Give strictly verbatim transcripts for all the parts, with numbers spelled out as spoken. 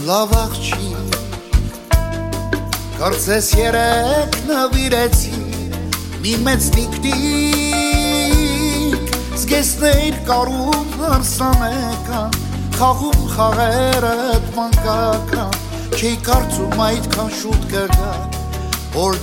լավ աղջիկ Կարծես երեք նվիրեցի մի մեծ տիկնիկ Զգեսներ կարում հարսանեկան Խաղում խաղերըտ մանկական Չի կարծում այդքան շուտ կգա Որն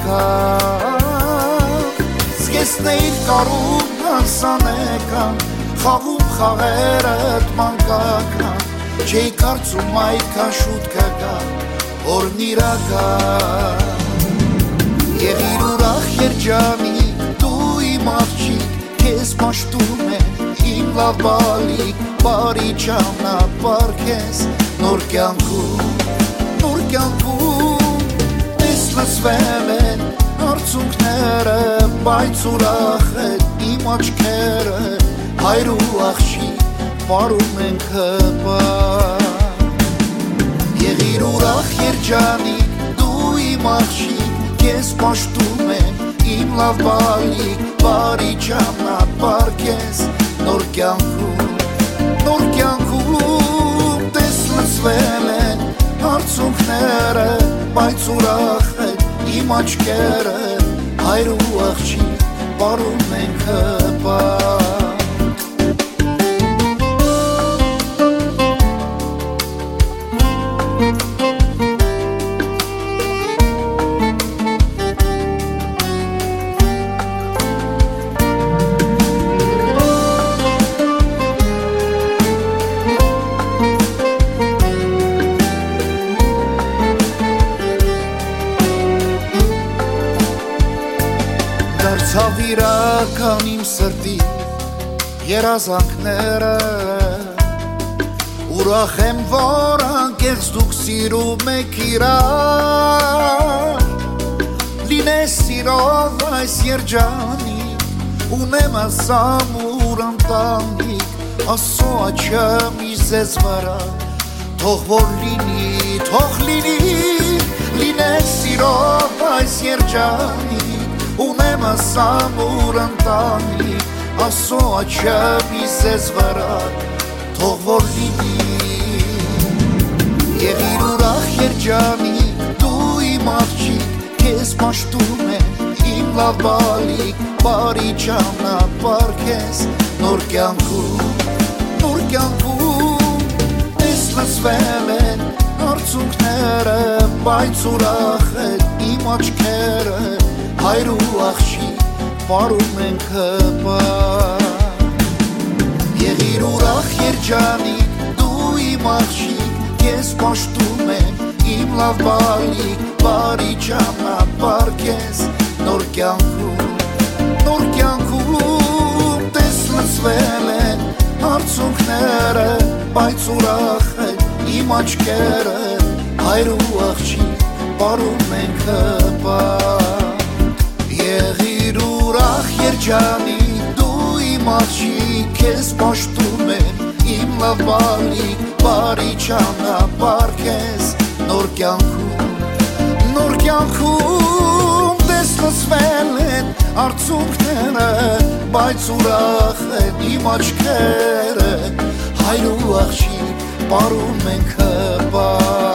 իրական Զգեսներ կարում հարսանեկան Խաղում խաղերըտ մանկական Չի կարծում այդքան շուտ կգա Որն իրական Եղիր ուրախ երջանիկ դու իմ աղջիկ Քեզ պաշտում է իմ լավ բալիկ Բարի ճանապարհ քեզ նոր կյանքում Նոր կյանքում Տես լսվել են արցունքները Բայց ուրախ են իմ աչքերը Հայր ու աղջիկ պարում ենք հպար Եղիր ուրախ երջանիկ դու իմ աղջիկ Քեզ պաշտում եմ իմ լավ բալիկ Բարի ճանապարհ քեզ նոր կյանքում Նոր կյանքում տես լսվել են արցունքները Բայց ուրախ են իմ աչքերը Հայր ու աղջիկ պարում ենք հպար Դարձավ իրական իմ սրտի երազանքները Ուրախ եմ, որ անկեղծ դուք սիրում եք իրար Լինես սիրով այս երջանիկ Ունեմ ասամուր ընտանիք Աստծո աչքը մի ձեզ վրա Թող որ լինի, թող լինի Լինես սիրով այս երջանիկ Ունեմ ասամուր ընտանիք Աստծո աչքը մի ձեզ վրա Թող որ լինի Եղիր ուրախ երջանիկ դու իմ աղջիկ Քեզ պաշտում եմ իմ լավ բալիկ Բարի ճանապարհ քեզ նոր կյանքում Նոր կյանքում Տես լսվել են արցունքները Բայց ուրախ են իմ աչքերը Հայր ու աղջիկ պարում ենք հպար Եղիր ուրախ երջանիկ դու իմ աղջիկ Քեզ պաշտում եմ իմ լավ բալիկ Բարի ճանապարհ քեզ նոր կյանքում Նոր կյանքում տես լսվել են արցունքները Բայց ուրախ են իմ աչքերը Հայր ու աղջիկ պարում ենք հպար Եղիր ուրախ երջանիկ դու իմ աղջիկ Քեզ պաշտում եմ իմ լավ բալիկ Բարի ճանապարհ քեզ նոր կյանքում Նոր կյանքում տես լսվել են արցունքները Բայց ուրախ են իմ աչքերը Հայր ու աղջիկ պարում ենք հպար